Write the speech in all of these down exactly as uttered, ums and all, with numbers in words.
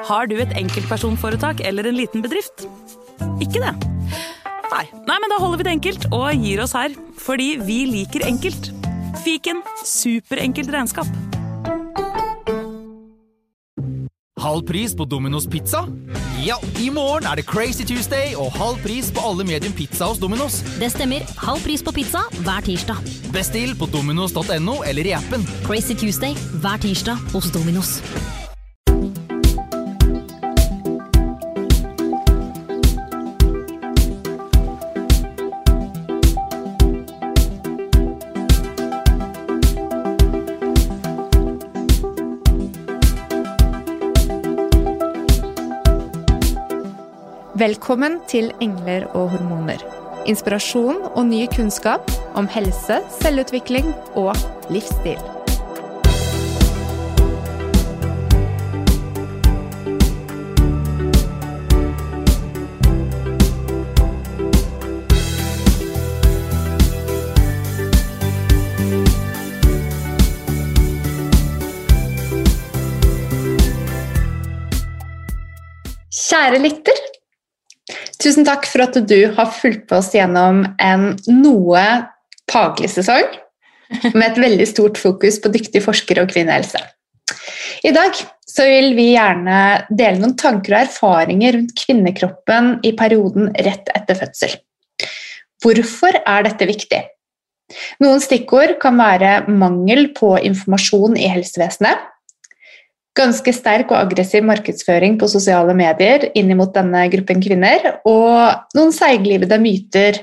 Har du et enkeltpersonforetak eller en liten bedrift? Ikke det? Nei. Nei, men da holder vi det enkelt og gir oss her, fordi vi liker enkelt. Fiken, superenkelt regnskap. Halv pris på Domino's Pizza? Ja, i morgen er det Crazy Tuesday og halv pris på alle medium pizza hos Domino's. Det stemmer, halv pris på pizza hver tirsdag. Bestill på dominos punktum no eller i appen. Crazy Tuesday hver tirsdag hos Domino's. Velkommen til Engler og hormoner. Inspirasjon og ny kunnskap om helse, selvutvikling og livsstil. Kjære lytter, tusen takk for at du har fulgt på oss gjennom en noe pagelig sesong med et veldig stort fokus på dyktige forskere og kvinnehelse. I dag så vil vi gjerne dele noen tanker og erfaringer rundt kvinnekroppen i perioden rett etter fødsel. Hvorfor er dette viktig? Noen stikkord kan være mangel på informasjon i helsevesenet, ganske sterk og aggressiv markedsføring på sosiale medier inn mot denne gruppen kvinner, og noen seiglivede myter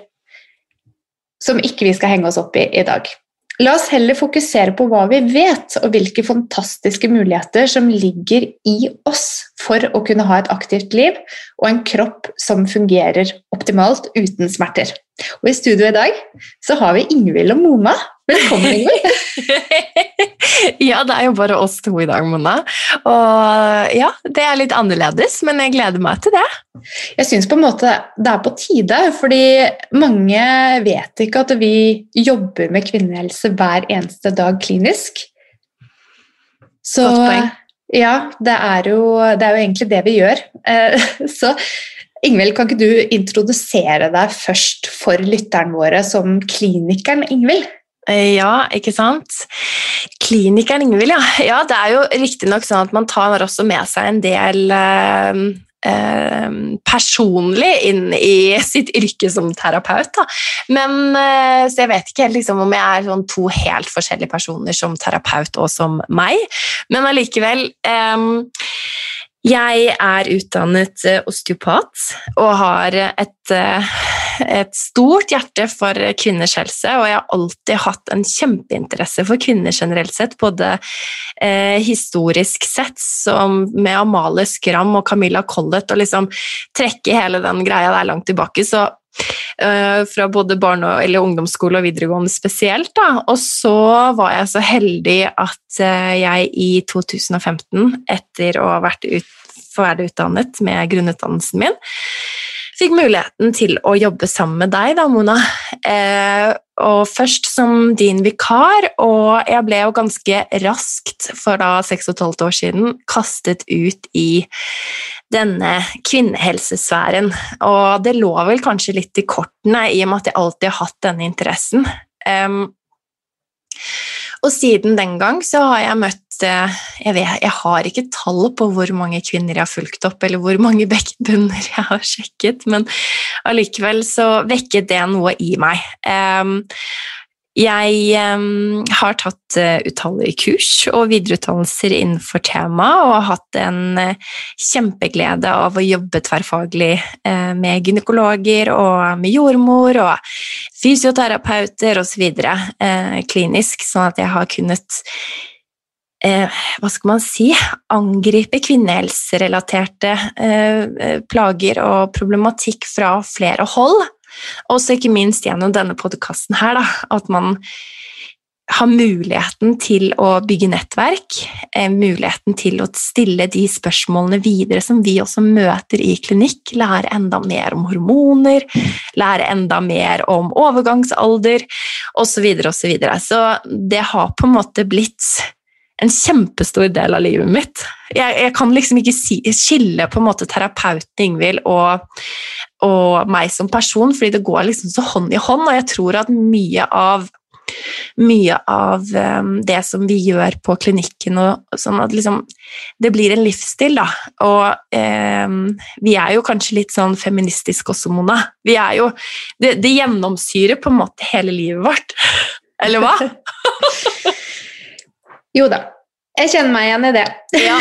som ikke vi skal henge oss opp i i dag. La oss heller fokusere på hva vi vet, og hvilke fantastiske muligheter som ligger i oss for å kunne ha et aktivt liv, og en kropp som fungerer optimalt uten smerter. Og i studio i dag så har vi Ingvild og Mona. Velkommen, Ingvild. Ja, det er jo bare oss to i dag, Mona. Og ja, det er litt annerledes, men jeg gleder meg til det. Jeg synes på en måte det er på tide, fordi mange vet ikke at vi jobber med kvinnehelse hver eneste dag klinisk. Så ja, det er, jo, det er jo egentlig det vi gjør. Så Ingvild, kan ikke du introdusere deg først for lytteren våre som klinikeren Ingvild? Ja, ikke sant? Klinikeren Ingvild, ja. Ja, det er jo riktig nok sånn at man tar også med seg en del eh, eh, personlig inn i sitt yrke som terapeut, da. Men, eh, så jeg vet ikke helt liksom, om jeg er sånn to helt forskjellige personer som terapeut og som meg, men allikevel... Eh, Jeg er utdannet osteopat og har et, et stort hjerte for kvinners helse, og jeg har alltid hatt en kjempeinteresse for kvinner generelt sett, både eh, historisk sett, som med Amalie Skram og Camilla Collett, og liksom trekke hele den greia der langt tilbake, så Uh, fra både barne- eller ungdomsskole og videregående spesielt da. Og så var jeg så heldig at uh, jeg i to tusen og femten, etter å ha vært ut, ferdig utdannet med grunnutdannelsen min, fikk muligheten til å jobbe sammen med deg da, Mona. Uh, og først som din vikar, og jeg ble jo ganske raskt, for da seks og et halvt år siden, kastet ut i denne kvinnehelsesfæren, og det lå vel kanskje litt i kortene i og med at jeg alltid har hatt denne interessen. Um, og siden den gang så har jeg møtt, jeg, vet, jeg har ikke tall på hvor mange kvinner jeg har fulgt opp, eller hvor mange bekkenbunner jeg har sjekket, men allikevel så vekket det noe i meg. Um, Jeg um, har tatt uh, utallige kurs og videreutdannelser innenfor tema, og har hatt en uh, kjempeglede av å jobbe tverrfaglig uh, med gynekologer og med jordmor og fysioterapeuter og så videre uh, klinisk, sånn at jeg har kunnet uh, hva skal man si, angripe kvinnehelserelaterte uh, plager og problematikk fra flere hold. Også ikke minst gjennom denne podcasten her, da, at man har muligheten til å bygge nettverk, muligheten til å stille de spørsmålene videre som vi også møter i klinikk, lære enda mer om hormoner, lære enda mer om overgangsalder, og så videre, og så videre. Så det har på en måte blitt en kjempestor del av livet mitt. Jeg, jeg kan liksom ikke si, skille på en måte terapeuten Ingvild og, og meg som person, fordi det går liksom så hånd i hånd, og jeg tror at mye av mye av um, det som vi gjør på klinikken og sånn at liksom, det blir en livsstil da, og um, vi er jo kanskje litt sånn feministisk også, Mona. Vi er jo, det, det gjennomsyrer på en måte hele livet vårt, eller hva? Jo da, jeg kjenner meg igjen i det. Ja.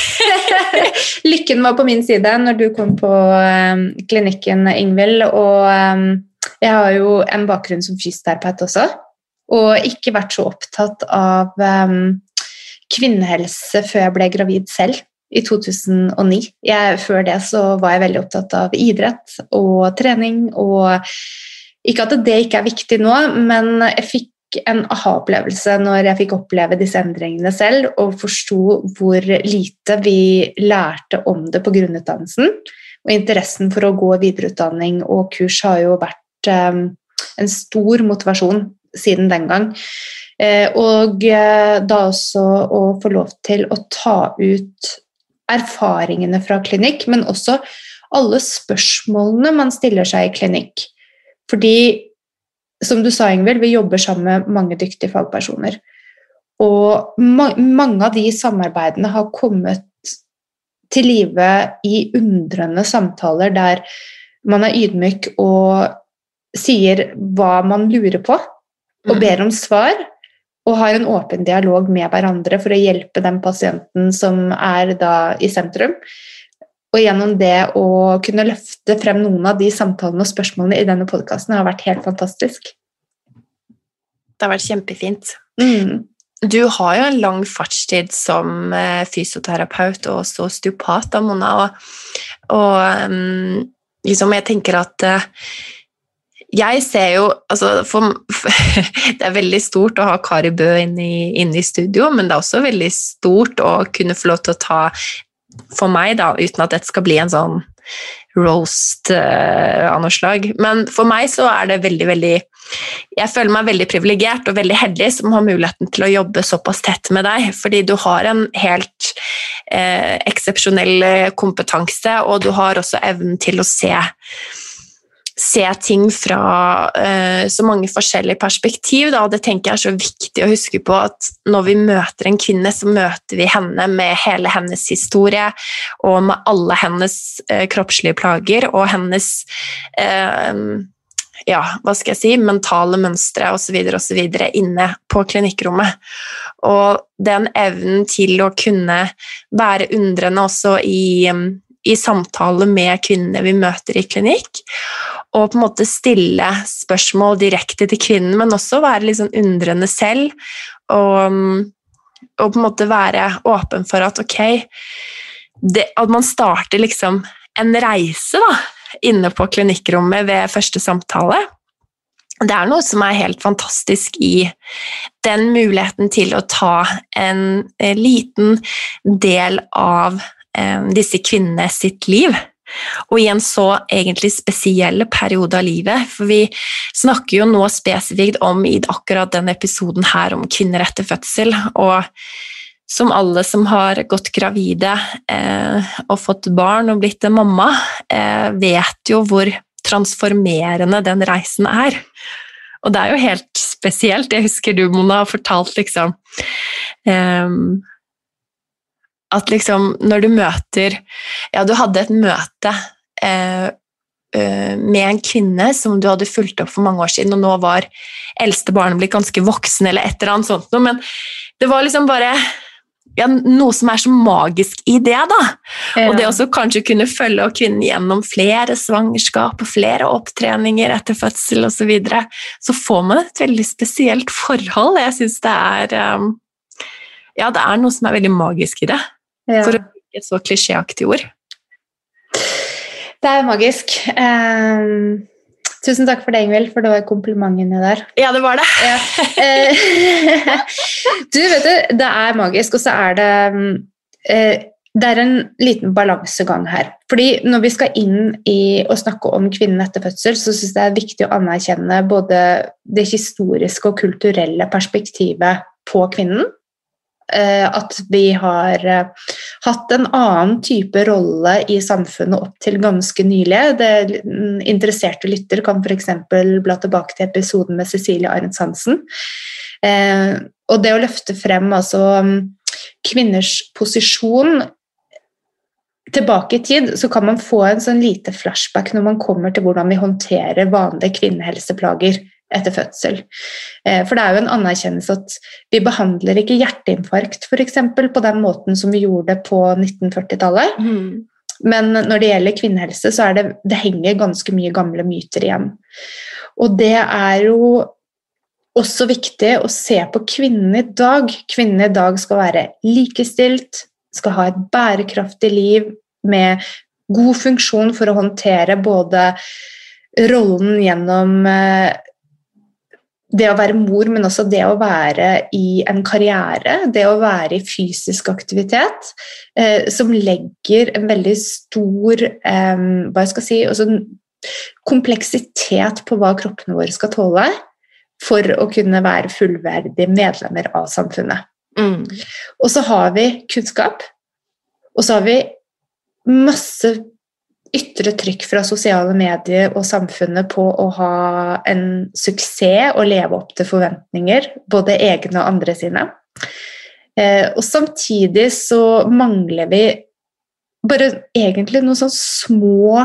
Lykken var på min side når du kom på um, klinikken, Ingvild, og um, jeg har jo en bakgrunn som fysioterapeut også, og ikke vært så opptatt av um, kvinnehelse før jeg ble gravid selv i to tusen og ni. Jeg, før det så var jeg veldig opptatt av idrett og trening, og ikke at det ikke er viktig nå, men jeg fikk en aha-opplevelse når jeg fikk oppleve disse endringene selv, og forsto hvor lite vi lærte om det på grunnutdannelsen, og interessen for å gå videreutdanning og kurs har jo vært um, en stor motivasjon siden den gang. Eh, og eh, da også å få lov til å ta ut erfaringene fra klinikk, men også alle spørsmålene man stiller seg i klinikk. Fordi, som du sa, Ingvild, vi jobber sammen med mange dyktige fagpersoner. Og ma mange av de samarbeidene har kommet til live i undrende samtaler der man er ydmyk og sier hva man lurer på, og ber om svar, og har en åpen dialog med hverandre for å hjelpe den pasienten som er da i sentrum. Og gjennom det å kunne løfte frem noen av de samtalene og spørsmålene i denne podcasten har vært helt fantastisk. Det har vært kjempefint. Mm. Du har jo en lang fartstid som fysioterapeut og også osteopat, da, Mona, og, og um, liksom jeg tenker at uh, jeg ser jo, altså, for, for, det er veldig stort å ha Kari Bø inne i, inne i studio, men det er også veldig stort å kunne få lov til å ta, for meg da, uten at dette skal bli en sånn roast uh, av noe slag, men for meg så er det veldig, veldig, jeg føler meg veldig privilegert og veldig heldig som har muligheten til å jobbe såpass tett med deg, fordi du har en helt uh, eksepsjonell kompetanse, og du har også evnen til å se se ting fra uh, så mange forskjellige perspektiv, da, og det tenker jeg er så viktig å huske på at når vi møter en kvinne, så møter vi henne med hele hennes historie, og med alle hennes uh, kroppslige plager, og hennes uh, ja, hva skal jeg si, mentale mønstre og så videre og så videre inne på klinikkrommet. Og den evnen til å kunne være undrende også i um, i samtale med kvinnene vi møter i klinikk, og på en måte stille spørsmål direkte til kvinnen, men også være litt sånn undrende selv, og, og på en måte være åpen for at ok, det, at man starter liksom en reise da, inne på klinikkrommet ved første samtale. Det er noe som er helt fantastisk i den muligheten til å ta en, en liten del av disse kvinnene sitt liv, og i en så egentlig spesielle periode av livet, for vi snakker jo nå spesifikt om i akkurat denne episoden her om kvinner etter fødsel, og som alle som har gått gravide eh, og fått barn og blitt en mamma, eh, vet jo hvor transformerende den reisen er. Og det er jo helt spesielt. Jeg husker du, Mona, har fortalt liksom eh, at liksom når du møter, ja, du hadde et møte eh, eh, med en kvinne som du hadde fulgt opp for mange år siden, og nå var eldste barnet blitt ganske voksen eller et eller annet sånt, men det var liksom bare ja, noe som er så magisk i det da, ja. Og det også kanskje kunne følge kvinnen gjennom flere svangerskap og flere opptreninger etter fødsel og så videre, så får man et veldig spesielt forhold. Jeg synes det er um, ja, det er noe som er veldig magisk i det. Ja. For å bruke et så klisjéaktig ord. Det er magisk. Um, tusen takk for det, Ingvild, for det var komplimentene der. Ja, det var det. Ja. Du, vet du, det er magisk, og så er det uh, det er en liten balansegang her. Fordi når vi skal inn i å snakke om kvinnen etter fødsel, så synes jeg det er viktig å anerkjenne både det historiske og kulturelle perspektivet på kvinnen, at vi har hatt en annen type rolle i samfunnet opp til ganske nylig. Det interesserte lytter kan for eksempel bla tilbake til episoden med Cecilie Arntz Hansen. Og det å løfte frem altså, kvinners posisjon tilbake i tid, så kan man få en sånn lite flashback når man kommer til hvordan vi håndterer vanlige kvinnehelseplager etter fødsel. For det er jo en anerkjennelse at vi behandler ikke hjerteinfarkt for eksempel på den måten som vi gjorde på nitten førti-tallet. Mm. Men når det gjelder kvinnehelse så er det, det henger ganske mye gamle myter igjen. Og det er jo også viktig å se på kvinnen i dag. Kvinnen i dag skal være likestilt, skal ha et bærekraftig liv med god funksjon for å håndtere både rollen gjennom det å være mor, men også det å være i en karriere, det å være i fysisk aktivitet, eh, som legger en veldig stor eh, hva jeg skal si, også kompleksitet på hva kroppene våre skal tåle, for å kunne være fullverdige medlemmer av samfunnet. Mm. Og så har vi kunnskap, og så har vi masse ytre trykk fra sosiale medier og samfunnet på å ha en suksess og leve opp til forventninger, både egne og andre sine. Eh, og samtidig så mangler vi bare egentlig noen sånn små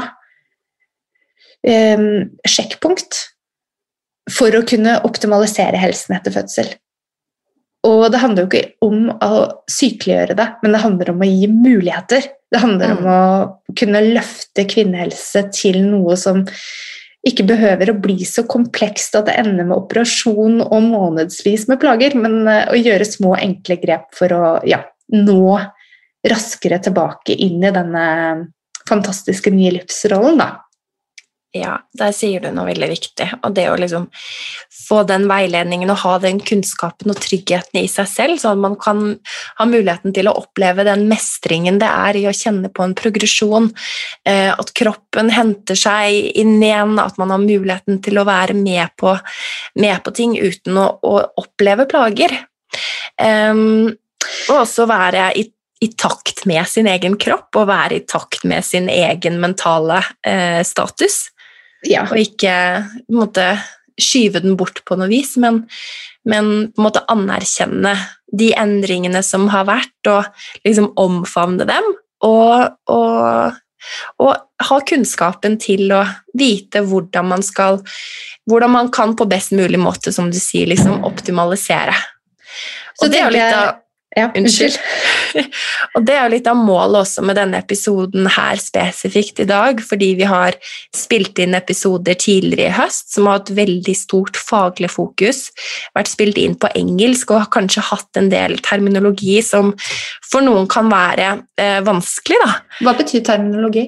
eh, sjekkpunkt for å kunne optimalisere helsen etter fødsel. Og det handler jo ikke om å sykeliggjøre det, men det handler om å gi muligheter. Det handler mm. om å kunne løfte kvinnehelse til noe som ikke behøver å bli så komplekst at det ender med operasjon og månedsvis med plager, men å gjøre små, enkle grep for å ja, nå raskere tilbake inn i denne fantastiske nye livsrollen da. Ja, der sier du noe veldig viktig, og det å liksom få den veiledningen og ha den kunnskapen og tryggheten i seg selv, så at man kan ha muligheten til å oppleve den mestringen det er i å kjenne på en progresjon, at kroppen henter seg inn igjen, at man har muligheten til å være med på, med på ting uten å, å oppleve plager. Um, og også være i i takt med sin egen kropp, og være i takt med sin egen mentale eh, status. Ja. Og ikke på en måte, skyve den bort på noe vis, men, men på en måte anerkjenne de endringene som har vært, og liksom omfavne dem, og, og, og ha kunnskapen til å vite hvordan man skal, hvordan man kan på best mulig måte, som du sier, liksom optimalisere. Og Så det er jo litt av Ja, unnskyld. Og det er jo litt av målet også med denne episoden her spesifikt i dag, fordi vi har spilt inn episoder tidligere i høst som har hatt veldig stort faglig fokus, vært spilt inn på engelsk og har kanskje hatt en del terminologi som for noen kan være eh, vanskelig da. Hva betyr terminologi?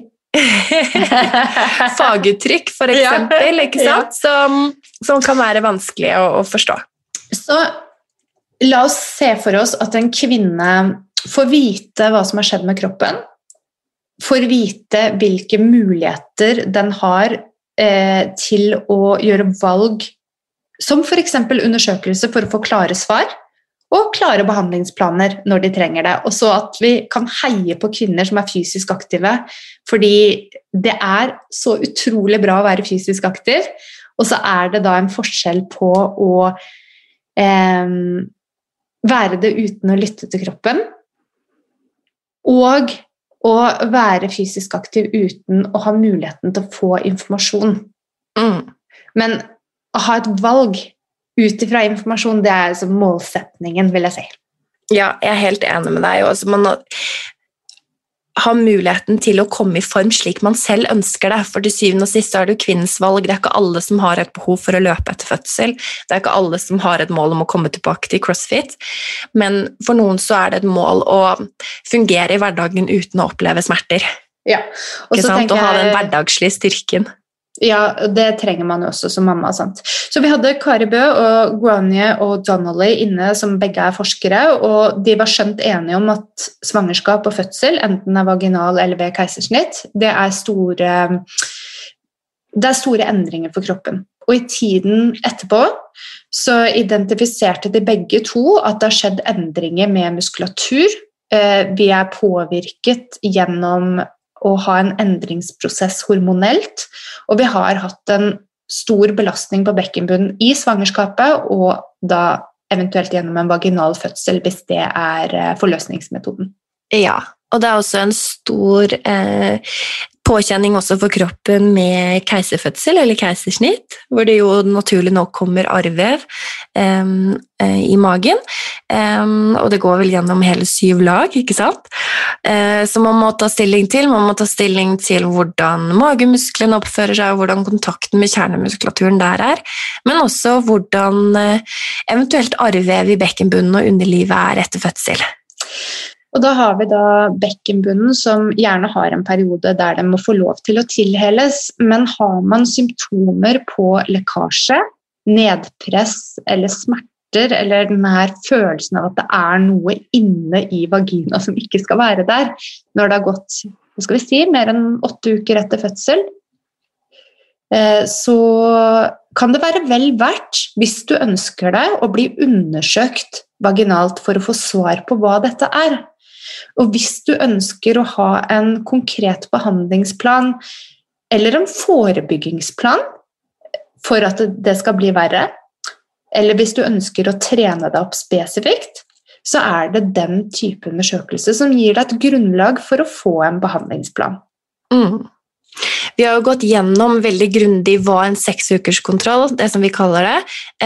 Faguttrykk for eksempel, ja. Ikke sant? Ja. Som, som kan være vanskelig å, å forstå. Så la oss se for oss at en kvinne får vite hva som har skjedd med kroppen, får vite hvilke muligheter den har eh, til å gjøre valg, som for eksempel undersøkelse for å få klare svar, og klare behandlingsplaner når de trenger det. Og så at vi kan heie på kvinner som er fysisk aktive, fordi det er så utrolig bra å være fysisk aktiv, og så er det da en forskjell på å eh, være det uten å lytte til kroppen, og å være fysisk aktiv uten å ha muligheten til å få informasjon. Mm. Men å ha et valg ut ifra informasjon, det er som målsetningen, vil jeg si. Ja, jeg er helt enig med deg. Altså, man har muligheten til å komme i form slik man selv ønsker det, for til syvende og sist er det jo kvinnens valg. Det er ikke alle som har et behov for å løpe etter fødsel, det er ikke alle som har et mål om å komme tilbake til CrossFit, men for noen så er det et mål å fungere i hverdagen uten å oppleve smerter. Ja. Og så tenker jeg... Å ha den hverdagslige styrken. Ja, det trenger man jo også som mamma, sant? Så vi hadde Kari Bø og Guanye og Donnelly inne, som begge er forskere, og de var skjønt enige om at svangerskap og fødsel, enten er vaginal eller ved keisersnitt, det er store, det er store endringer for kroppen. Og i tiden etterpå så identifiserte de begge to at det har skjedd endringer med muskulatur. Vi er påvirket gjennom å ha en endringsprosess hormonelt, og vi har hatt en stor belastning på bekkenbunnen i svangerskapet, og da eventuelt gjennom en vaginal fødsel, hvis det er forløsningsmetoden. Ja, og det er også en stor eh, påkjenning også for kroppen med keiserfødsel eller keisersnitt, hvor det jo naturlig nok kommer arrvev eh, i magen, eh, og det går vel gjennom hele syv lag, ikke sant? Eh, så man må ta stilling til, man må ta stilling til hvordan magemusklene oppfører seg, og hvordan kontakten med kjernemuskulaturen der er, men også hvordan eh, eventuelt arrvev i bekkenbunnen og underlivet er etter fødsel. Og da har vi da bekkenbunnen som gjerne har en periode der den må få lov til å tilheles, men har man symptomer på lekkasje, nedpress eller smerter, eller den her følelsen av at det er noe inne i vagina som ikke skal være der, når det har gått, hva skal vi si, mer enn åtte uker etter fødsel, så kan det være vel verdt, hvis du ønsker det, å bli undersøkt vaginalt for å få svar på hva dette er. Og hvis du ønsker å ha en konkret behandlingsplan eller en forebyggingsplan for at det skal bli verre, eller hvis du ønsker å trene deg opp spesifikt, så er det den type undersøkelse som gir deg et grunnlag for å få en behandlingsplan. Mm. Vi har jo gått gjennom veldig grundig hva en seksukerskontroll, det som vi kaller det,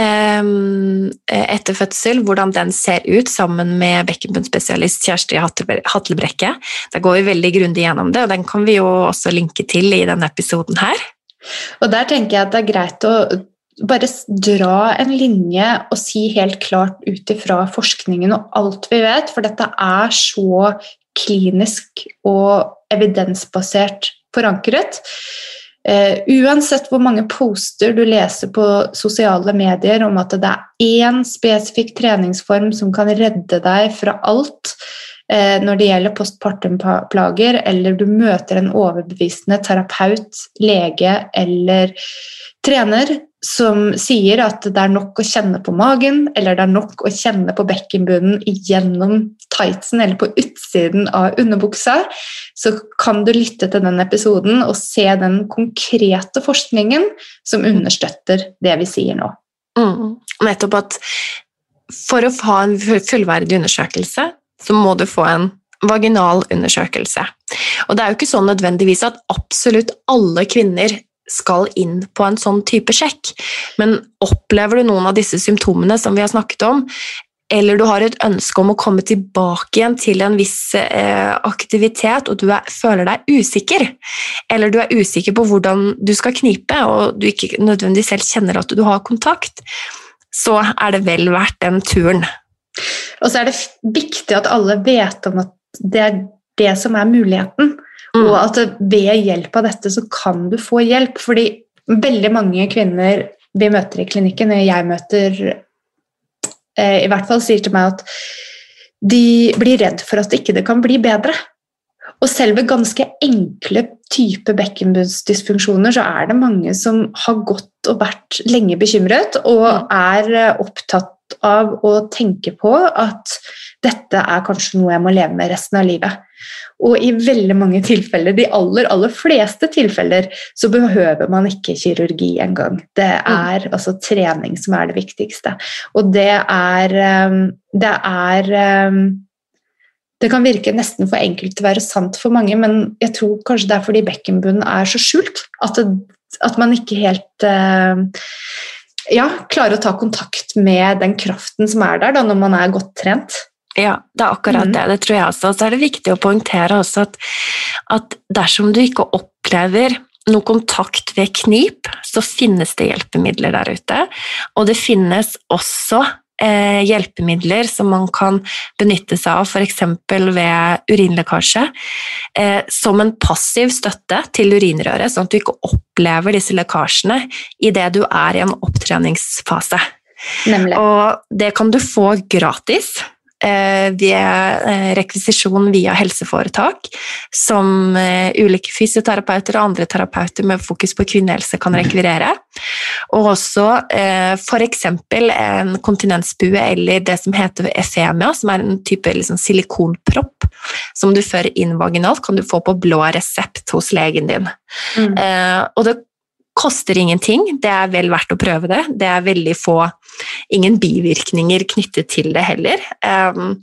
etter fødsel, hvordan den ser ut sammen med bekkenbunnspesialist Kjersti Hatlebrekke. Da går vi veldig grundig gjennom det, og den kan vi jo også linke til i denne episoden her. Og der tenker jeg at det er greit å bare dra en linje og si helt klart ut ifra forskningen og alt vi vet, for dette er så klinisk og evidensbasert forankret. Uh, uansett hvor mange poster du leser på sosiale medier om at det er en spesifikk treningsform som kan redde deg fra alt uh, når det gjelder postpartumplager, eller du møter en overbevisende terapeut, lege eller trener som sier at det er nok å kjenne på magen, eller det er nok å kjenne på bekkenbunnen gjennom tightsen eller på utsiden av underbuksa, så kan du lytte til den episoden og se den konkrete forskningen som understøtter det vi sier nå. Mm. Nettopp at for å ha en fullverdig undersøkelse, så må du få en vaginal undersøkelse. Og det er jo ikke sånn nødvendigvis at absolutt alle kvinner skal inn på en sånn type sjekk, men opplever du noen av disse symptomene som vi har snakket om, eller du har et ønske om å komme tilbake igjen til en viss eh, aktivitet, og du er, føler deg usikker, eller du er usikker på hvordan du skal knipe, og du ikke nødvendigvis selv kjenner at du har kontakt, så er det vel verdt den turen. Og så er det viktig at alle vet om at det er det som er muligheten, og at ved hjelp av dette så kan du få hjelp, fordi veldig mange kvinner vi møter i klinikken, og jeg møter eh, i hvert fall sier til meg at de blir redd for at ikke det kan bli bedre. Og selv ved ganske enkle type bekkenbunnsdysfunksjoner så er det mange som har gått og vært lenge bekymret, og er opptatt av å tenke på at dette er kanskje noe jeg må leve med resten av livet. Og i veldig mange tilfeller, de aller, aller fleste tilfeller, så behøver man ikke kirurgi engang. Det er mm. altså trening som er det viktigste. Og det er, det er det kan virke nesten for enkelt til å være sant for mange, men jeg tror kanskje det er fordi bekkenbunnen er så skjult, at, det, at man ikke helt ja, klarer å ta kontakt med den kraften som er der da, når man er godt trent. Ja, det er akkurat det, det tror jeg også. Så er det viktig å poengtere også at, at dersom du ikke opplever noe kontakt ved knip, så finnes det hjelpemidler der ute, og det finnes også eh, hjelpemidler som man kan benytte seg av, for eksempel ved urinlekkasje, eh, som en passiv støtte til urinrøret, sånn at du ikke opplever disse lekkasjene i det du er i en opptreningsfase. Nemlig. Og det kan du få gratis, eh, ved eh, rekvisisjon via helseforetak, som eh, ulike fysioterapeuter og andre terapeuter med fokus på kvinnehelse kan rekvirere. Og også eh, for eksempel en kontinensbue eller det som heter efemia, som er en type liksom, silikonpropp som du fører inn vaginalt, kan du få på blå resept hos legen din. Mm. Eh, og det koster ingenting, det er vel verdt å prøve det. Det er veldig få, ingen bivirkninger knyttet til det heller. Um,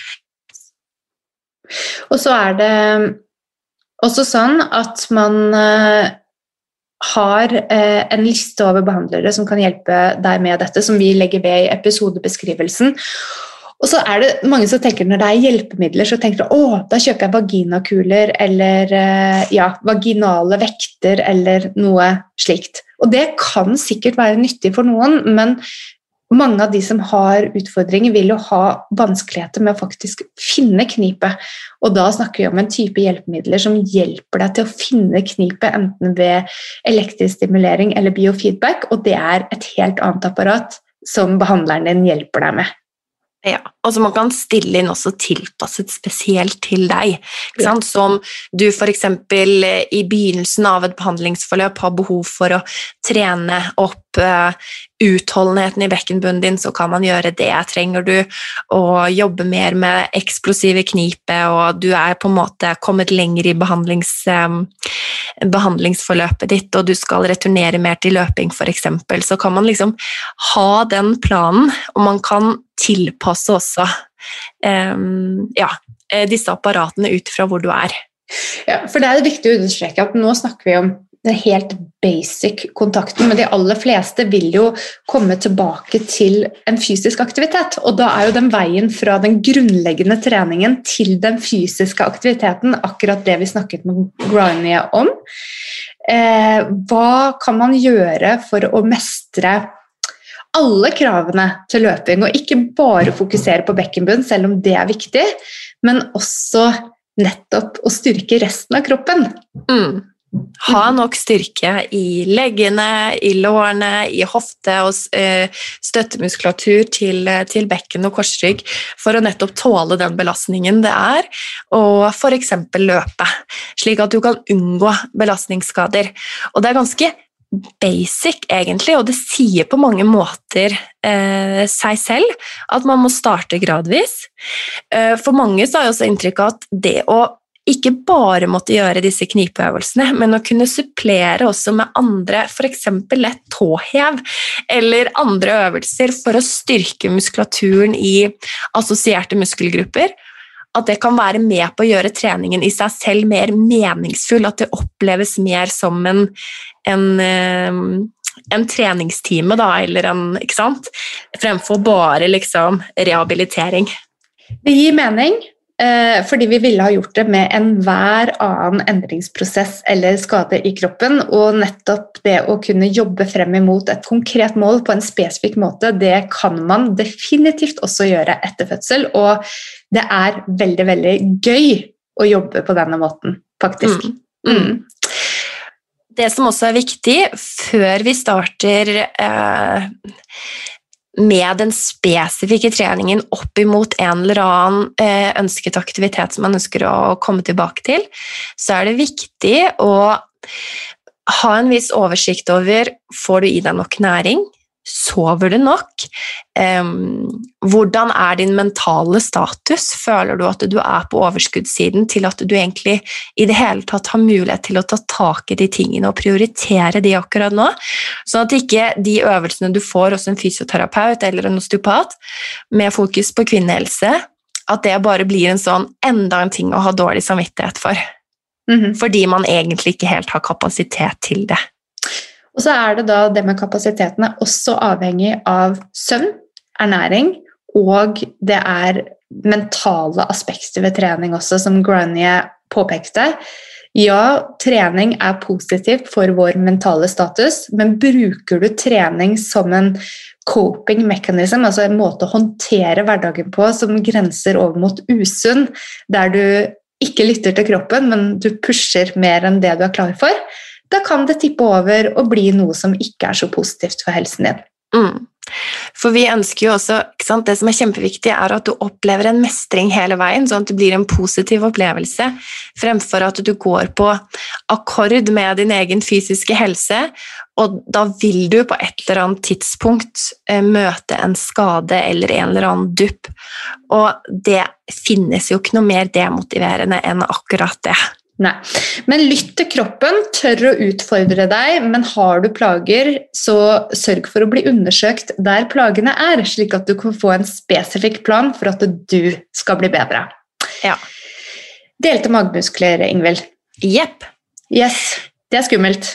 og så er det også sånn at man uh, har uh, en liste over behandlere som kan hjelpe deg med dette, som vi legger ved i episodebeskrivelsen. Og så er det mange som tenker når det er hjelpemidler, så tenker de, å, da kjøper jeg vaginakuler, eller ja, vaginale vekter, eller noe slikt. Og det kan sikkert være nyttig for noen, men mange av de som har utfordringer vil jo ha vanskeligheter med å faktisk finne knipet. Og da snakker vi om en type hjelpemidler som hjelper deg til å finne knipet, enten ved elektrisk stimulering eller biofeedback, og det er et helt annet apparat som behandleren din hjelper deg med. Ja, og så man kan stille inn også tilpasset spesielt til deg, ikke sant? Som du for eksempel i begynnelsen av et behandlingsforløp har behov for å trene opp uh, utholdenheten i bekkenbunnen din, så kan man gjøre det. Trenger du å jobbe mer med eksplosive knipe, og du er på en måte kommet lenger i behandlings, um, behandlingsforløpet ditt, og du skal returnere mer til løping for eksempel, så kan man liksom ha den planen, og man kan tilpasse også um, ja, disse apparatene ut fra hvor du er. Ja, for det er viktig å understreke at nå snakker vi om den helt basic kontakten, men de aller fleste vil jo komme tilbake til en fysisk aktivitet, og da er jo den veien fra den grunnleggende treningen til den fysiske aktiviteten akkurat det vi snakket med Grania om. Eh, hva kan man gjøre for å mestre alle kravene til løping, og ikke bare fokusere på bekkenbunn, selv om det er viktig, men også nettopp å styrke resten av kroppen. Mm. Ha nok styrke i leggene, i lårene, i hofte og støttemuskulatur til, til bekken og korsrygg for å nettopp tåle den belastningen det er, og for eksempel løpe, slik at du kan unngå belastningsskader. Og det er ganske basic egentlig, og det sier på mange måter eh, seg selv at man må starte gradvis. Eh, for mange så har jeg også inntrykk av at det å ikke bare måtte gjøre disse knipeøvelsene, men å kunne supplere også med andre, for eksempel lett tåhev, eller andre øvelser for å styrke muskulaturen i assosierte muskelgrupper, at det kan være med på å gjøre treningen i seg selv mer meningsfull, at det oppleves mer som en, en, en treningstime, da, eller en, ikke sant? Fremfor bare liksom rehabilitering. Det gir mening, fordi vi ville ha gjort det med enhver annen endringsprosess eller skade i kroppen, og nettopp det å kunne jobbe frem imot et konkret mål på en spesifikk måte, det kan man definitivt også gjøre etter fødsel, og det er veldig, veldig gøy å jobbe på denne måten, faktisk. Mm. Mm. Det som også er viktig, før vi starter eh, med den spesifikke treningen opp imot en eller annen eh, ønsket aktivitet som man ønsker å komme tilbake til, så er det viktig å ha en viss oversikt over, får du i deg nok næring? Sover du nok? Um, hvordan er din mentale status? Føler du at du er på overskuddssiden til at du egentlig i det hele tatt har mulighet til å ta tak i de tingene og prioritere de akkurat nå? Sånn at ikke de øvelsene du får hos en fysioterapeut eller en osteopat med fokus på kvinnehelse, at det bare blir en sånn enda en ting å ha dårlig samvittighet for. Mm-hmm. Fordi man egentlig ikke helt har kapasitet til det. Og så er det da det med kapasitetene også avhengig av søvn, ernæring, og det er mentale aspekter ved trening også, som Grania påpekte. Ja, trening er positivt for vår mentale status, men bruker du trening som en coping mechanism, altså en måte å håndtere hverdagen på som grenser over mot usunn, der du ikke lytter til kroppen, men du pusher mer enn det du er klar for, da kan det tippe over og bli noe som ikke er så positivt for helsen din. Mm. For vi ønsker jo også, ikke sant, det som er kjempeviktig er at du opplever en mestring hele veien, sånn at det blir en positiv opplevelse, fremfor at du går på akkord med din egen fysiske helse, og da vil du på et eller annet tidspunkt eh, møte en skade eller en eller annen dupp, og det finnes jo ikke noe mer demotiverende enn akkurat det. Nei, men lytt til kroppen, tør å utfordre deg, men har du plager, så sørg for å bli undersøkt der plagene er, slik at du kan få en spesifikk plan for at du skal bli bedre. Ja. Delte magemuskler, Ingvild. Jepp. Yes, det er skummelt.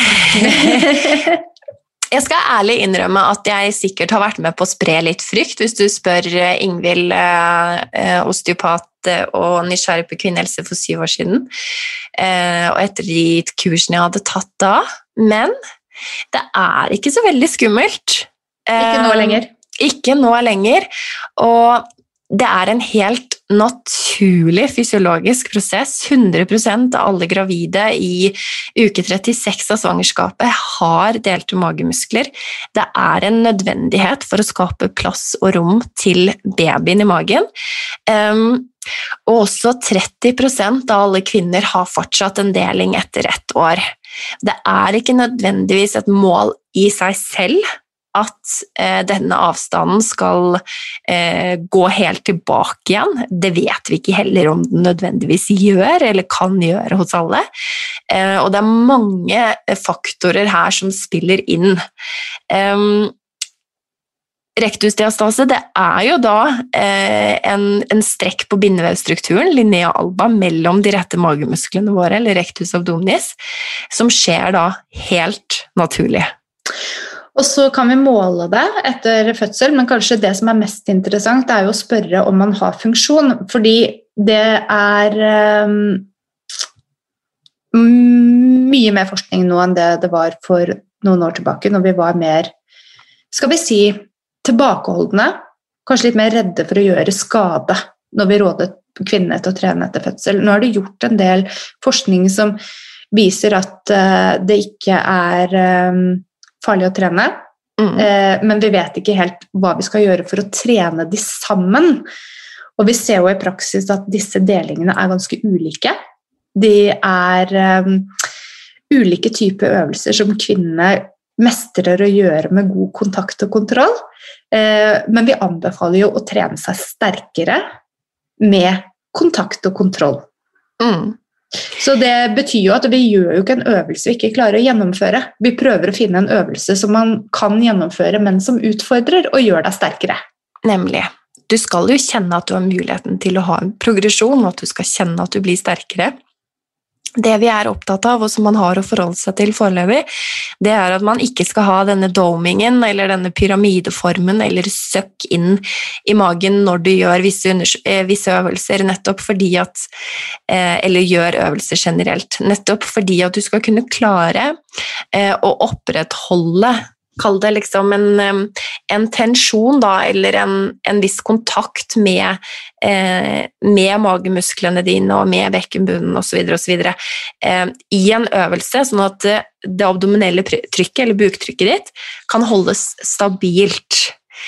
Jeg skal ærlig innrømme at jeg sikkert har vært med på å spre litt frykt, hvis du spør Ingvild, eh, osteopat og nysgjerrig på kvinnehelse for syv år siden, eh, og etter de kursene jeg hadde tatt da, men det er ikke så veldig skummelt. Ikke nå lenger. Eh, ikke nå lenger, og det er en helt naturlig fysiologisk prosess. hundre prosent av alle gravide i uke trettiseks av svangerskapet har delte magemuskler. Det er en nødvendighet for å skape plass og rom til babyen i magen. Um, og også tretti prosent av alle kvinner har fortsatt en deling etter ett år. Det er ikke nødvendigvis et mål i seg selv at eh, denne avstanden skal eh, gå helt tilbake igjen. Det vet vi ikke heller om den nødvendigvis gjør, eller kan gjøre hos alle. Eh, og det er mange faktorer her som spiller inn. Um, Rektusdiastase, det er jo da eh, en, en strekk på bindevevstrukturen, linea alba, mellom de rette magemusklene våre, eller rectus abdominis, som skjer da helt naturlig. Og så kan vi måle det etter fødsel, men kanskje det som er mest interessant er jo å spørre om man har funksjon, fordi det er um, mye mer forskning nå enn det det var for noen år tilbake, når vi var mer, skal vi si, tilbakeholdende, kanskje litt mer redde for å gjøre skade når vi rådet kvinnene til å trene etter fødsel. Nå har det gjort en del forskning som viser at uh, det ikke er um, farlig å trene, mm. eh, men vi vet ikke helt hva vi skal gjøre for å trene de sammen. Og vi ser jo i praksis at disse delingene er ganske ulike. De er um, ulike typer øvelser som kvinnene mestrer å gjøre med god kontakt og kontroll, eh, men vi anbefaler jo å trene seg sterkere med kontakt og kontroll. Mm. Så det betyr jo at vi gjør jo ikke en øvelse vi ikke klarer å gjennomføre. Vi prøver å finne en øvelse som man kan gjennomføre, men som utfordrer og gjør deg sterkere. Nemlig. Du skal jo kjenne at du har muligheten til å ha en progresjon, og at du skal kjenne at du blir sterkere. Det vi er opptatt av, og som man har å forholde seg til foreløpig, det er at man ikke skal ha denne domingen, eller denne pyramideformen, eller søkk inn i magen når du gjør visse, visse øvelser, nettopp fordi at, eller gjør øvelser generelt, nettopp fordi at du skal kunne klare å opprettholde, kall det liksom en, en tensjon da, eller en, en viss kontakt med, eh, med magemusklene dine og med bekkenbunnen og så videre og så videre, eh, i en øvelse, sånn at det, det abdominelle trykket eller buktrykket ditt kan holdes stabilt.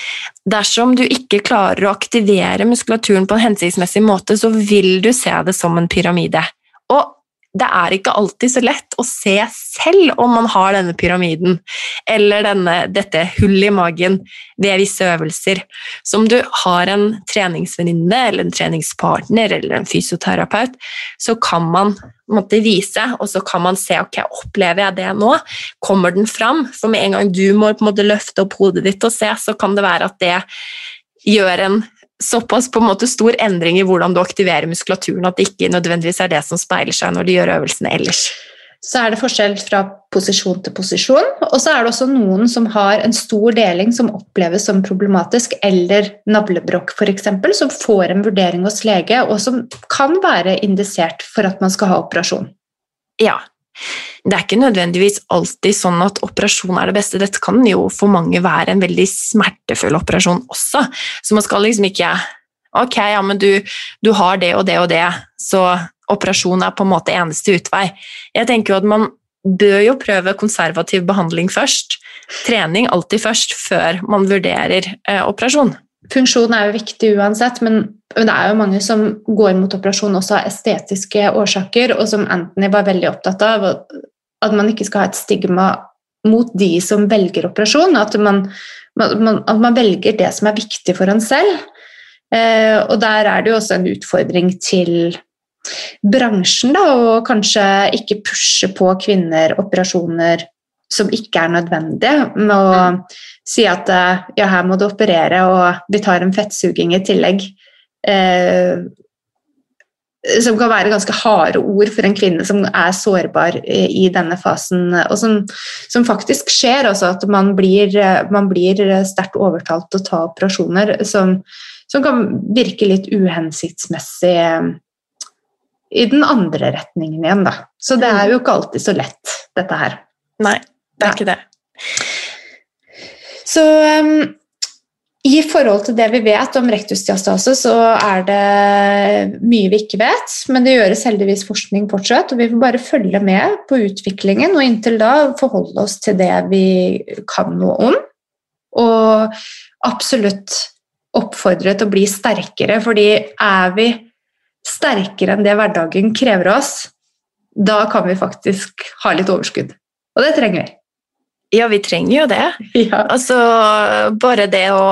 Dersom du ikke klarer å aktivere muskulaturen på en hensiktsmessig måte, så vil du se det som en pyramide. Og det er ikke alltid så lett å se selv om man har denne pyramiden, eller denne, dette hullet i magen ved visse øvelser. Så om du har en treningsvenninne, eller en treningspartner, eller en fysioterapeut, så kan man måtte vise, og så kan man se, ok, opplever jeg det nå? Kommer den fram? For med en gang du må på en måte løfte opp hodet ditt og se, så kan det være at det gjør en såpass på en måte stor endring i hvordan du aktiverer muskulaturen, at det ikke nødvendigvis er det som speiler seg når du gjør øvelsene ellers. Så er det forskjell fra posisjon til posisjon, og så er det også noen som har en stor deling som oppleves som problematisk, eller navlebrokk for eksempel, som får en vurdering hos lege, og som kan være indisert for at man skal ha operasjon. Ja, det er ikke nødvendigvis alltid sånn at operasjon er det beste. Dette kan jo for mange være en veldig smertefull operasjon også. Så man skal liksom ikke, ok, ja, men du, du har det og det og det, så operasjon er på en måte eneste utvei. Jeg tenker jo at man bør jo prøve konservativ behandling først. Trening alltid først, før man vurderer eh, operasjon. Funksjon er jo viktig uansett, men, men det er jo mange som går mot operasjon også av estetiske årsaker, og som Anthony var veldig opptatt av, at man ikke skal ha et stigma mot de som velger operasjon, at man, man, at man velger det som er viktig for en selv. Eh, og der er det jo også en utfordring til bransjen, da, og kanskje ikke pushe på kvinner operasjoner som ikke er nødvendige, med å mm. si at ja, her må du operere, og vi tar en fettsuging i tillegg, eh, som kan være ganske harde ord for en kvinne som er sårbar i denne fasen, og som, som faktisk skjer, altså at man blir, man blir sterkt overtalt til å ta operasjoner, som, som kan virke litt uhensiktsmessig i den andre retningen igjen, da. Så det er jo ikke alltid så lett, dette her. Nei, det er Nei. ikke det. Så um, i forhold til det vi vet om rektusdiastase, så er det mye vi ikke vet, men det gjøres heldigvis forskning fortsatt, og vi får bare følge med på utviklingen, og inntil da forholde oss til det vi kan noe om, og absolutt oppfordre til å bli sterkere, fordi er vi sterkere enn det hverdagen krever oss, da kan vi faktisk ha litt overskudd. Og det trenger vi. Ja, vi trenger jo det. Ja. Altså, bare det å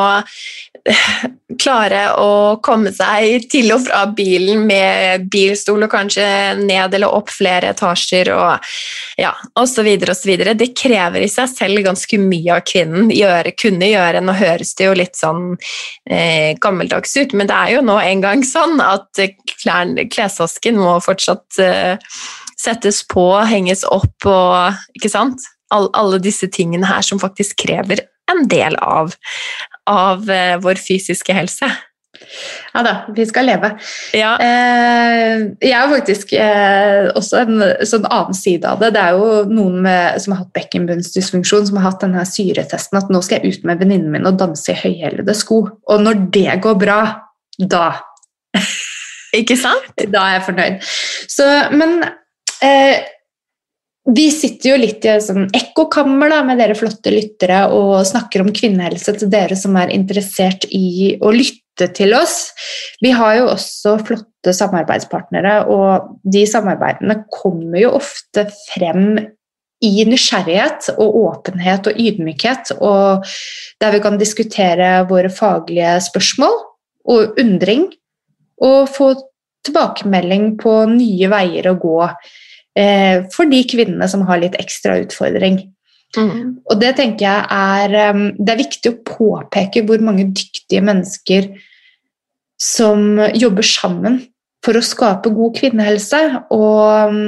klare å komme seg til og fra bilen med bilstol og kanskje ned eller opp flere etasjer og, ja, og så videre og så videre. Det krever i seg selv ganske mye av kvinnen gjøre, kunne gjøre. Nå høres det jo litt sånn eh, gammeldags ut, men det er jo nå en gang sånn at klesvasken må fortsatt eh, settes på, henges opp og, ikke sant? All, alle disse tingene her som faktisk krever en del av, av uh, vår fysiske helse. Ja da, vi skal leve. Ja. Eh, jeg har faktisk eh, også en sånn annen side av det. Det er jo noen med, som har hatt bekkenbunnsdysfunksjon, som har hatt denne syretesten, at nå skal jeg ut med venninnen min og danse i høyhælede sko. Og når det går bra, da Ikke sant? Da er jeg fornøyd. Så, men eh, vi sitter jo litt i et sånn ekkokammer da, med dere flotte lyttere og snakker om kvinnehelse til dere som er interessert i å lytte til oss. Vi har jo også flotte samarbeidspartnere, og de samarbeidene kommer jo ofte frem i nysgjerrighet og åpenhet og ydmykhet, og der vi kan diskutere våre faglige spørsmål og undring, og få tilbakemelding på nye veier å gå for de kvinnene som har litt ekstra utfordring. Mm. Og det tenker jeg er, det er viktig å påpeke hvor mange dyktige mennesker som jobber sammen for å skape god kvinnehelse, og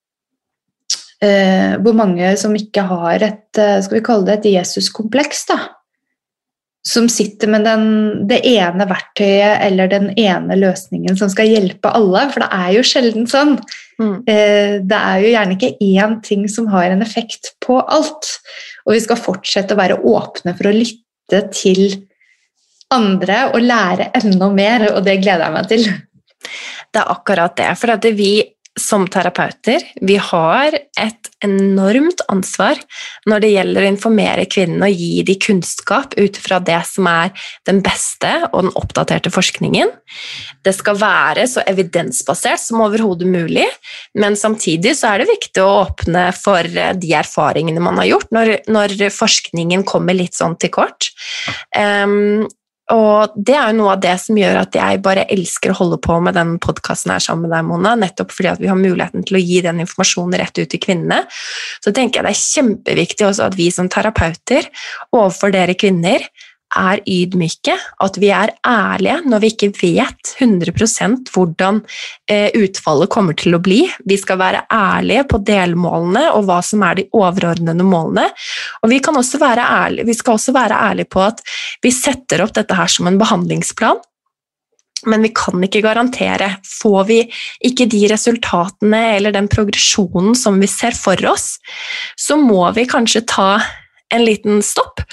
eh, hvor mange som ikke har et, skal vi kalle det et Jesus-kompleks da, som sitter med den, det ene verktøyet eller den ene løsningen som skal hjelpe alle, for det er jo sjelden sånn. Mm. Det er jo gjerne ikke én ting som har en effekt på alt, og vi skal fortsette å være åpne for å lytte til andre og lære enda mer, og det gleder jeg meg til. Det er akkurat det, for at vi som terapeuter, vi har et enormt ansvar når det gjelder å informere kvinnen og gi de kunnskap ut fra det som er den beste og den oppdaterte forskningen. Det skal være så evidensbasert som overhodet mulig, men samtidig så er det viktig å åpne for de erfaringene man har gjort når, når forskningen kommer litt sånn til kort. Um, Og det er jo noe av det som gjør at jeg bare elsker å holde på med den podcasten her sammen med deg, Mona, nettopp fordi at vi har muligheten til å gi den informasjonen rett ut til kvinnene. Så tenker jeg det er kjempeviktig også at vi som terapeuter overfor dere kvinner er ydmyke, at vi er ærlige når vi ikke vet hundre prosent hvordan utfallet kommer til å bli. Vi skal være ærlige på delmålene og hva som er de overordnede målene. Og vi, kan også være ærlige, vi skal også være ærlige på at vi setter opp dette her som en behandlingsplan, men vi kan ikke garantere. Får vi ikke de resultatene eller den progresjonen som vi ser for oss, så må vi kanskje ta en liten stopp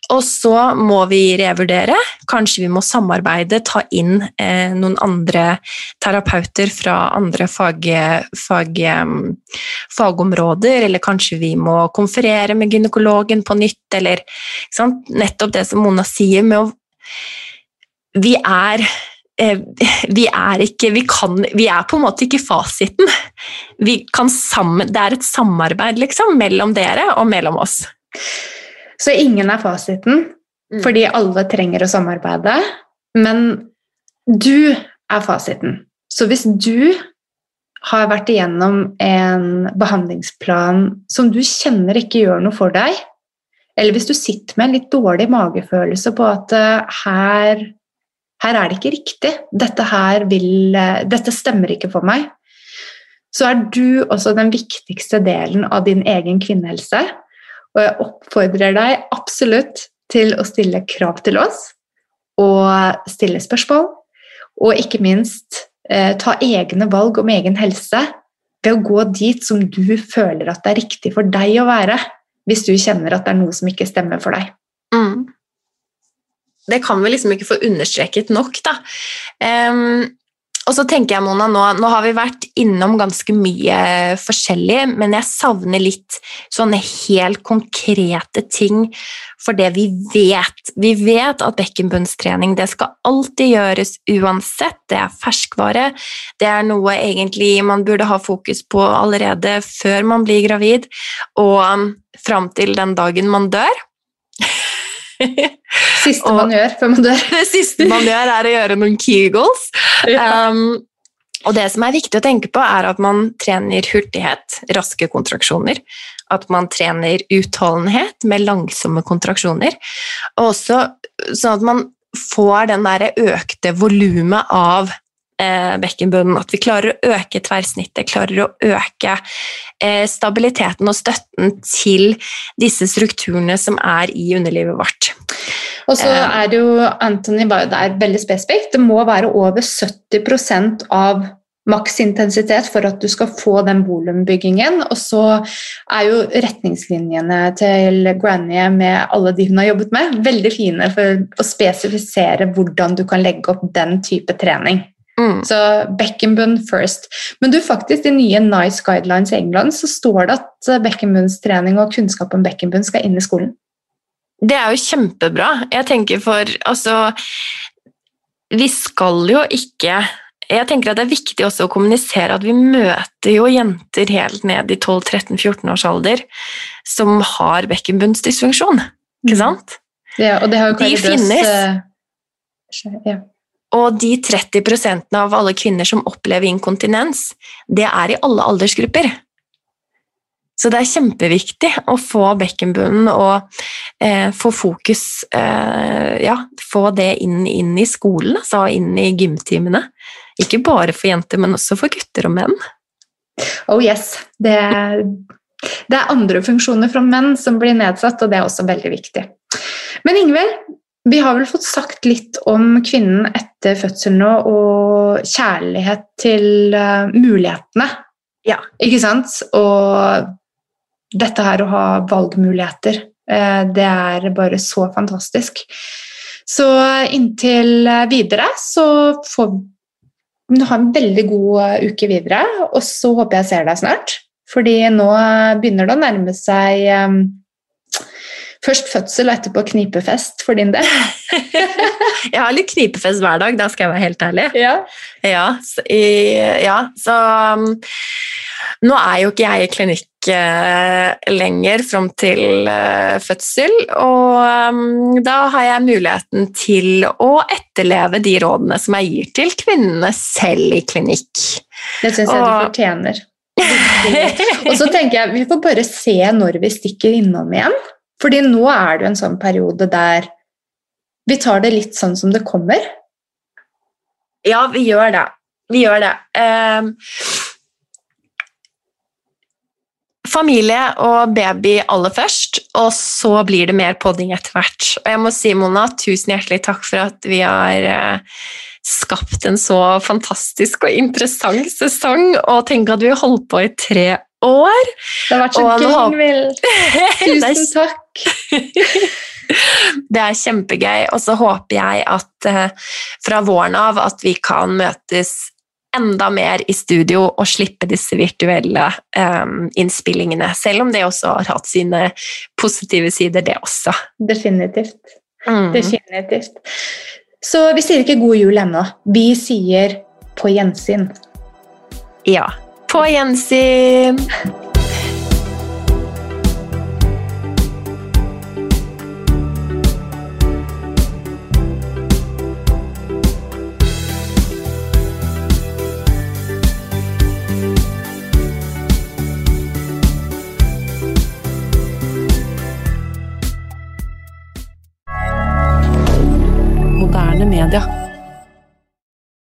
Og så må vi revurdere, kanskje vi må samarbeide, ta inn eh, noen andre terapeuter fra andre fag, fag, fagområder, eller kanskje vi må konferere med gynekologen på nytt, eller ikke sant? Nettopp det som Mona sier med å vi er vi er ikke, vi kan, vi er på en måte ikke fasiten. Vi kan sammen, det er et samarbeid liksom, mellom dere og mellom oss. Så ingen er fasiten, mm. fordi alle trenger å samarbeide, men du er fasiten. Så hvis du har vært igjennom en behandlingsplan som du kjenner ikke gjør noe for deg, eller hvis du sitter med en litt dårlig magefølelse på at her her er det ikke riktig, dette, her vil, dette stemmer ikke for meg, så er du også den viktigste delen av din egen kvinnehelse, og jeg oppfordrer deg absolutt til å stille krav til oss, og stille spørsmål, og ikke minst eh, ta egne valg om egen helse, ved å gå dit som du føler at det er riktig for deg å være, hvis du kjenner at det er noe som ikke stemmer for deg. Mm. Det kan vi liksom ikke få understreket nok da. Um, og så tenker jeg, Mona, nå, nå har vi vært innom ganske mye forskjellig, men jeg savner litt sånne helt konkrete ting for det vi vet. Vi vet at bekkenbunnstrening, det skal alltid gjøres uansett, det er ferskvare, det er noe egentlig man burde ha fokus på allerede før man blir gravid, og um, frem til den dagen man dør. Siste man gjør før man dør. Det siste man gjør er å gjøre noen Kegels. Ja. Um, og det som er viktig å tenke på er at man trener hurtighet, raske kontraksjoner, at man trener utholdenhet med langsomme kontraksjoner, og også sånn at man får den der økte volumet av eh, bekkenbunnen, at vi klarer å øke tverrsnittet, klarer å øke eh, stabiliteten og støtten til disse strukturene som er i underlivet vårt. Og så er det jo, Anthony var jo der veldig spesifikt, det må være over sytti prosent av maksintensitet for at du skal få den volumbyggingen, og så er jo retningslinjene til Granny med alle de hun har jobbet med, veldig fine for å spesifisere hvordan du kan legge opp den type trening. Mm. Så bekkenbunn first. Men du, faktisk i nye NICE guidelines i England så står det at bekkenbunnstrening og kunnskap om bekkenbunn skal inn i skolen. Det er jo kjempebra. Jeg tenker for, altså, vi skal jo ikke, jeg tenker at det er viktig også å kommunisere at vi møter jo jenter helt ned i tolv, tretten, fjorten års alder som har bekkenbunnsdysfunksjon, ikke sant? Ja, og det har jo de finnes. Uh, ja. Og de tretti prosent av alle kvinner som opplever inkontinens, det er i alle aldersgrupper. Så det er kjempeviktig å få bekkenbunnen og eh, få fokus, eh, ja, få det inn, inn i skolen, altså inn i gymtimene. Ikke bare for jenter, men også for gutter og menn. Oh yes, det er, det er andre funksjoner fra menn som blir nedsatt, og det er også veldig viktig. Men Ingvild, vi har vel fått sagt litt om kvinnen etter fødsel nå, og kjærlighet til uh, mulighetene. Ja. Ikke sant? Og dette her å ha valgmuligheter, det er bare så fantastisk. Så inntil videre så får du ha en veldig god uke videre, og så håper jeg ser deg snart, fordi nå begynner det å nærme seg um, først fødsel og etterpå knipefest for din del. Jeg har litt knipefest hver dag, da skal jeg være helt ærlig. Ja. Ja, så, i, ja, så um, nå er jo ikke jeg i klinikk uh, lenger frem til uh, fødsel, og um, da har jeg muligheten til å etterleve de rådene som jeg gir til kvinnene selv i klinikk. Det synes jeg og... du fortjener. Og så tenker jeg, vi får bare se når vi stikker innom igjen, fordi nå er det en sånn periode der vi tar det litt sånn som det kommer. Ja, vi gjør det. Vi gjør det. Um, familie og baby aller først, og så blir det mer podding etter hvert. Og jeg må si, Mona, tusen hjertelig takk for at vi har uh, skapt en så fantastisk og interessant sesong, og tenk at vi har holdt på i tre år. Det har vært så Og gøy, nå- Ingvild. Tusen takk. Det er kjempegøy, og så håper jeg at eh, fra våren av at vi kan møtes enda mer i studio og slippe disse virtuelle eh, innspillingene, selv om det også har hatt sine positive sider, det også. Definitivt. Mm. Definitivt. Så vi sier ikke god jul ennå. Vi sier på gjensyn. Ja, på gjensyn! Moderne media.